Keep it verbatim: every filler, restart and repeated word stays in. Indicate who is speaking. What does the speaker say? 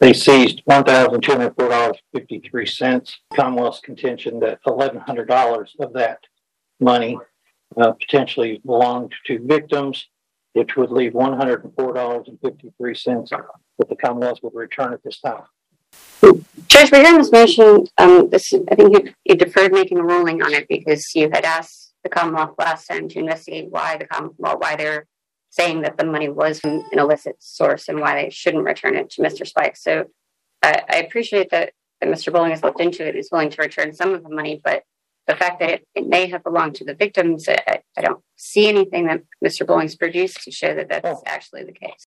Speaker 1: They seized one thousand two hundred four dollars and fifty-three cents. Commonwealth's contention that eleven hundred dollars of that money uh, potentially belonged to victims, which would leave one hundred four dollars and fifty-three cents that the Commonwealth would return at this time.
Speaker 2: Judge, we're hearing this motion. Um, this, I think you, you deferred making a ruling on it because you had asked the Commonwealth last time to investigate why the Commonwealth, why they're saying that the money was from an illicit source and why they shouldn't return it to Mister Spike. So I, I appreciate that, that Mister Bowling has looked into it, is willing to return some of the money, but the fact that it, it may have belonged to the victims, I, I don't see anything that Mister Bowling's produced to show that that's actually the case.